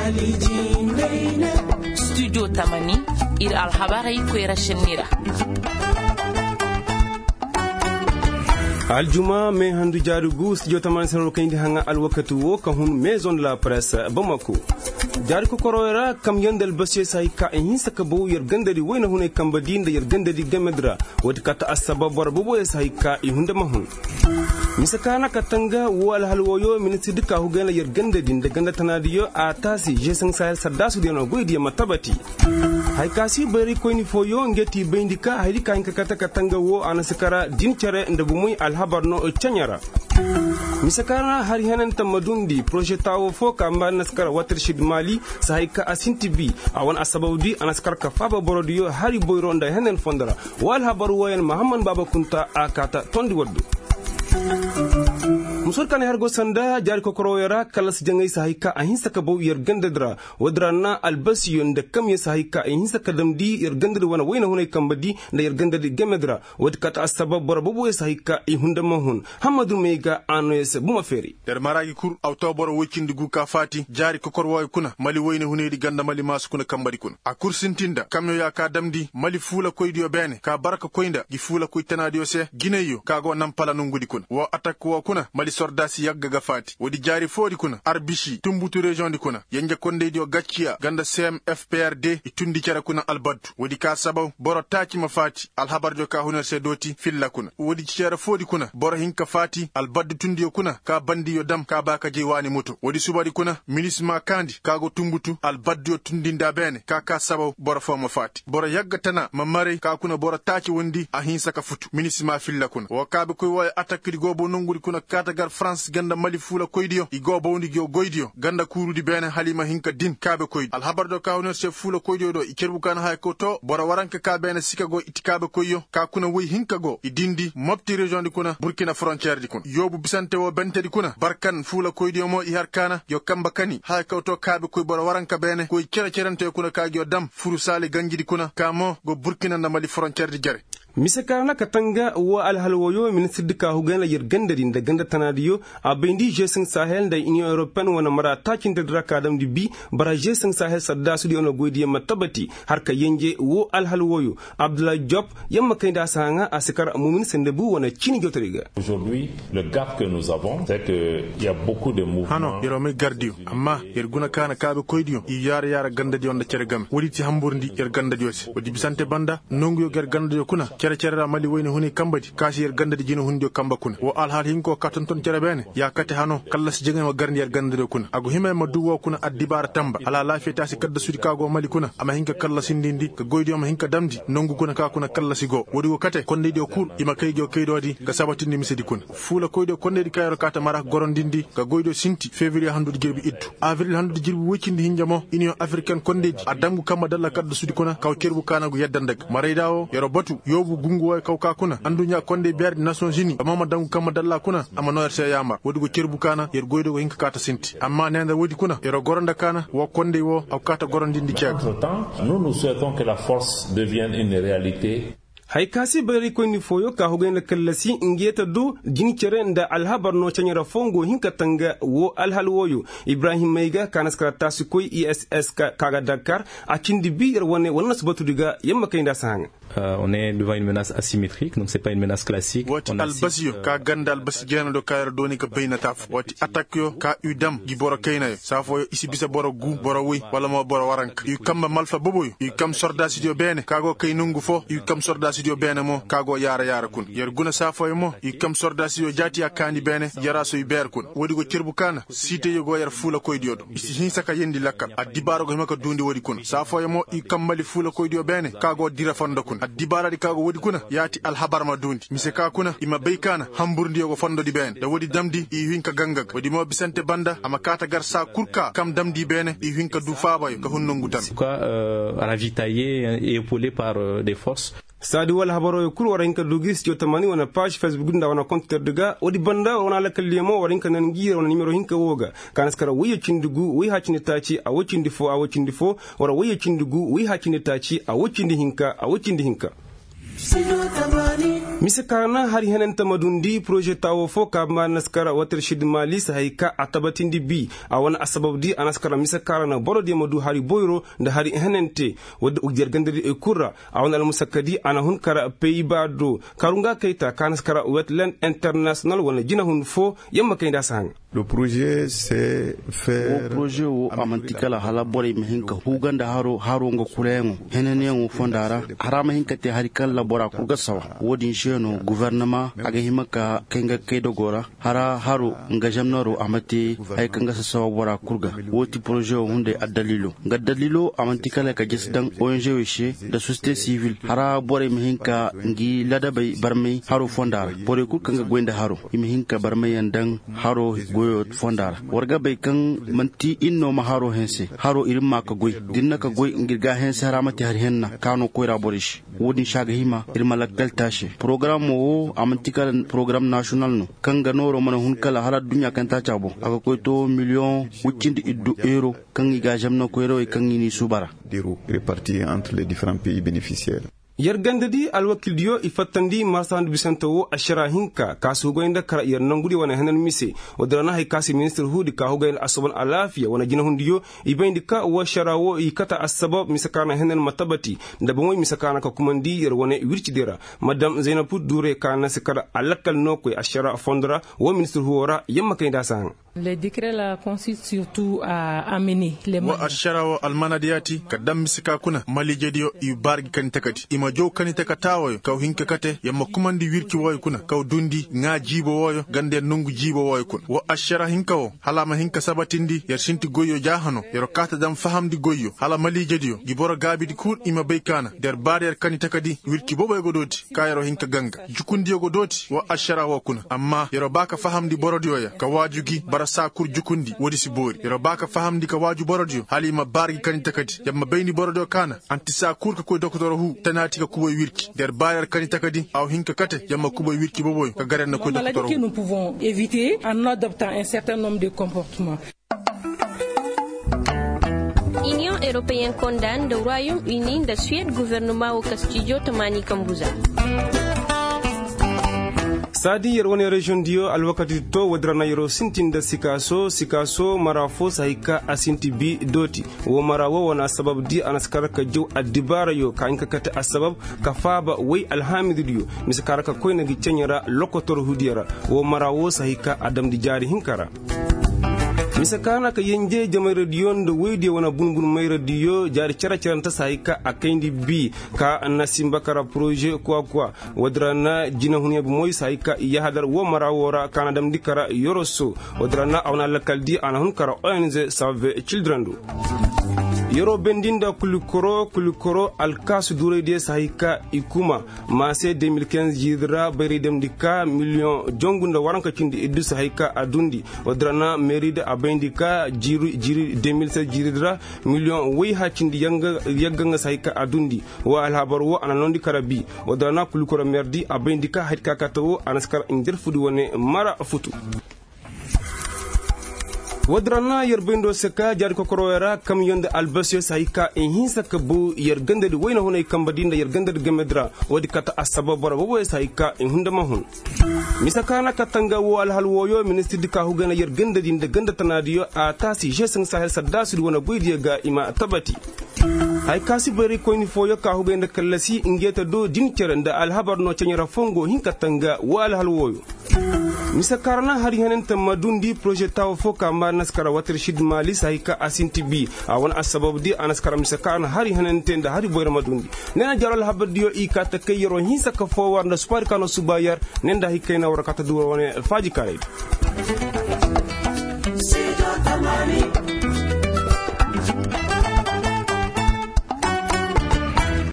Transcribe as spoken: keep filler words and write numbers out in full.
studio tamani ir alhabari kwera shenira aljuma me handu jarugu studio tamani sanu kayndi hanga alwakatu wo ka hun maison de la presse Bamako jari ko koroyra kam yandal basye say ka en saka bo yer gandari wayna hunay kambadin da yer gandari gamedra wati kata asaba bor bo boy say ka i hunda mahun misakana katanga wal halwoyo miniti dika hugana yer gandadin da ganda tanadiyo a tasi jesan sayal sadasu de no goydi matabati hay kasi bari ko ni foyo ngeti bindika haydi kan kata katanga wo anasakara dincere ndabu muy alhabarno chanyara misakana har hanan tamadundi projet tawo fo kamba naskara watershid mali sahika asintibi awan asabawdi anaskar ka faba borodiyo hari boyronda hanan fondara wal habaru wayan muhammad baba kunta akata tondi waddu musor kan hergo sanda jari ko koroyara kalas jangay sahika ahinsa ka bo yer gandadra wadrana albasiyon da kam ya sahika ahinsa ka damdi yer gandad wana wayna hunay kambadi da yer gandad gemedra wad kata asbab borabo ya sahika i hunda mahun hamadu mega anes buma feri der maragi kur autoboro wikindi gu ka fati jari ko korwoy kuna mali wayna hunay di ganda mali mas kuna kambadi kun a kursintinda kamyo ya ka damdi mali fula koydiyo bene ka baraka koynda gi fula koy tanadiyo se gineyo kago nampala nungudi kun wo attack wo kuna mali sordasi yagga gafati wodi jari fodi kuna arbishi tumbutu region di kuna yenge konde dio gaccia ganda C M F P R D itundi cara kuna albadu wodi ka sabaw boro taki mafati alhabar jo ka hunar se doti filla kuna wodi cara fodi kuna boro hinka fati albadu tundi kuna ka bandi yo dam ka baka je wani moto wodi subadi kuna minisma kandi kago tumbutu albadu tundi ndabene ka ka sabaw boro fo mafati boro yagga tana mamare ka kuna boro taki wondi ahinsa ka futu minisma filla kuna wakabe koy way attaque di gobo nonguri kuna kata gar France ganda mali fula koydiyo igo bawndi gyo goydiyo ganda kurudi bene halima hinka din kabe koydi alhabar do kawner chef fula koydiyo do ikerbu kana hay ko to bora waranka ka bene sikago itikabe koyyo ka kuna wi hinka go idindi mopti region di kuna Burkina frontière di kuna yobu bisante wo bente di kuna barkan fula koydiyo mo i harkana yo kamba kani hay ko to kabe koy bora waranka bene koy kere kerante kuna ka gyo dam furu sale ganji di kuna kamo go Burkina na mali frontière di jare misakana katanga wa alhalwoyo min sidika hugana yer gandadin da ganda tanadiyo a bendi jesin sahel da union european wana mara takin da draka dam di bi bara jesin sahel sadda su di ono godiye matabati har ka yenje wo alhalwoyo abdullah job yamma kay da sanga asikar mumin sendebu wana chini jotoriga aujourd'hui le gap que nous avons c'est que il y a beaucoup de mouvements hano yero me gardiyo amma yer guna kana kabe koydiyo i yar yar gandadi on da ceregam wodi ci hamburndi yer gandadi yosi wodi bisante banda nongu yo ger gandadi kuna cere cere mali woni huni kambadi kasi yer gandadi jino hundio kamba kuna wo alhal hinko katon ton cere bene ya kate hano kallas jegen ma garndi yer gandadi kuna agu hime ma duwo kuna addibar tamba ala lafiyata si kadda sudi kago mali kuna ama hinka kallas ndindi ka goydi ma hinka damdi nongu kuna ka kuna kallasi go wodi wo kate konde dio kur ima kayjo kaydodi ga sabatindi misedi kuna fula koydo konde di kayro kata mara gorondindi ka goydo sinti février handu girbi iddu avril handu girbi wikindi hinjamo union africaine konde di adangu kamba dalla kadda sudi kuna kaw kerbu kana gu yeddandag maraydawo yero batu yobu gungu way kawka kuna andunya konde berdi nations unis amama dangu kama dalla kuna ama noyer se yama wodi go cerbu kana yer goydo go hinka kata sinti amma nenda wodi kuna yero goronda kana wo konde wo aw kata gorondindi ceeg nous nous souhaitons que la force devienne une réalité hay kasi bari ko ni foyo ka hugena kallasi ingeta do jini cere nda alhabar no chanyara fongo hinka tanga wo alhalwoyo ibrahim meiga kanaskara tasu koy I S S ka kaga Dakar a cindi bi er wonne wonna sabatu diga yamma kayda sanga Euh, on est devant une menace asymétrique, donc c'est pas une menace classique. Wati albasio ka ganda albasi jeno do kayar doni ka bayna taf wati attaque yo ka udam gi boro kayna sa fo isi bisa boro gu boro wi wala mo boro warank yu kamba malfa bobo yu kam sorda studio bene kago kay nungu fo yu kam sorda studio bene mo kago yara yara kun yer guna sa fo mo yu kam sorda studio jati akandi bene yara so yu ber kun wodi go cerbu kana site yo go yar fula koy diodo isi hin saka yendi lakkal adibaro go himaka dundi wodi kun sa fo mo yu kam mali fula koy dio bene kago dira fondo kun adibara di kago wodi kuna yati alhabar ma dundi mise ka kuna ima beykana hamburndi go fondo di ben da wodi damdi i hinka gangag wodi mo bisante banda ama kata garsa kurka kam damdi bene i hinka du faba ka hunnongu tan c'est quoi euh, ravitaillé et épaulé par euh, des forces sadi wal habaro yo kul waranka dugis yo tamani wana page Facebook nda wana compte daga wodi banda wana la kallemo waranka nan gira wana numero hinka woga kanaskara wayo cindugu wi hacini taci a wocindi fo a wocindi fo wara wayo cindugu wi hacini taci a wocindi hinka a wocindi hinka misakana hari hanan tamadundi projet tawo fo ka ma naskara water shid mali haika atabatindi bi awana asababdi anaskara misakara na borodi madu hari boyro nda hari hanante wadda ugjer gandari e kurra awana al musakkadi ana hun kara peiba do karunga keita kanaskara wetland international wana jina hun fo yamma kayda sang. Le projet c'est faire o projet o amantikala hala bore mehinka huganda haro haro ngo kurengo henene ngo fondara harama hinka te harikal labora kurga sawa wodin sheno gouvernement aga himaka kenga kedo gora hara haro ngajamnaro amati ay kanga sawa bora kurga woti projet o hunde adalilo ga dalilo amantikala ka jesdan O N G weshe da société civile hara bore mehinka ngi lada bay barmay haro fondara bore ku kanga gwenda haro mehinka barmay yandan haro goyo fondara warga bai kan manti inno ma haro hense haro irin ma ka goy dinna ka goy ngirga hense haramati har henna kano koira borish wodin shaga hima irma lakdal tashi program o amantikal program national no kanga noro mana hun kala hala dunya kan ta chabo aka koy to million wuccindi iddu euro kan iga jamno koyro e kan ni subara d'euros répartis entre les différents pays bénéficiaires. Yargandadi alwakil diyo ifatandi marsan bisanto ashara hinka kasu goinda kara yar nangudi wana hanan mise wadrana hay kasi minister hudi ka hogain asoban alafiya wana jina hundiyo ibaindika wa sharawo ikata asbab misakana hanan matabati ndabomoy misakana ka kumandi yar wana wirchidera madam Zainabu Dure kana sekara alakal nokwe ashara fondra wa minister huwara yamma kayda sang. Le décret là consiste surtout à amener les wa asharawo almanadiyati kadam misaka kuna mali jediyo ibargi kan takati ima jow kan takatawo kaw hinka kate yamma kumandi wirki woy kuna kaw dundi nga jibo woyo gande nungu jibo woy kuna wa ashara hinka wo halama hinka sabatindi yar sinti goyo jahano yaro kata dam fahamdi goyo hala mali jediyo giboro gabidi kur ima baykana der barrier kan takadi wirki bobo godoti kayaro hinka ganga jukundi godoti wa ashara wo kuna amma yaro baka fahamdi borodiyoya ka wajugi sa kur jukundi wodi si bori yoro baka fahamdi ka waju borodio halima bargi kanita kadi yamma bayni borodio kana anti sa kur ka ko docteur hu tanati ka kuboy wirki der bayar kanita kadi aw hinka kate yamma kuboy wirki boboy ka garen na ko docteur hu. Nous pouvons éviter en adoptant un certain nombre de comportements. Union européenne condamne le Royaume-Uni de Suède gouvernement au Castillo Tamani Kambuza. Sadi yerwane region dio alwakati to wadrana yero sintinda sikaso sikaso marafo sahika asinti bi doti wo marawo wana sabab di anaskara ka jow adibara yo ka inka kata asbab ka faba way alhamidiyo miskara ka koyna gi cenyara lokotor hudiyara wo marawo sahika adam di jari hinkara misakana ka yenje jamay radio ndo weydi wana bunbun may radio jari cara caranta sayka akayndi bi ka nasimba kara projet quoi quoi wadrana jina hunya bu moy sayka yahadar wo mara wora kana dam dikara yoroso wadrana awna lakaldi ana hun kara O N G Save Children do yoro bendinda kulikoro kulikoro alkas dure de sahika ikuma mase deux mille quinze jidra bari dem dika million jongunda waranka cindi iddu sahika adundi wadrana meride abendika jiru jiri deux mille seize jidra million way ha cindi yanga yaganga sahika adundi wa alhabar wo ananondi karabi wadrana kulikoro merdi abendika hatka katawo anaskar indir fudi wone mara futu wadrana yerbendo seka jar ko korowera kam yonde albasio saika in hinsa kabu yergande de wayna hunay kambadinda yergande de gemedra wadi kata asbabara bobo saika in hunda mahun misakana katanga wo alhal woyo ministre dika hugana yergande dinde ganda tanadiyo a tasi jesan sahel sadasu wona goydiya ga ima tabati hay kasi bari ko ni foyo ka huganda kallasi ingeta do dincerenda alhabar no cenyara fongo hinkatanga wo alhal woyo misakarana hari hanen tamadundi projet taw foka ma naskara water shid mali sahika asinti bi awan asbab di anaskara misakana hari hanen tenda hari boyra madundi nena jaral habadiyo ikata kayro hinsa ka fo warna super kano subayar nenda hikayna warakata duwa wone faji kare.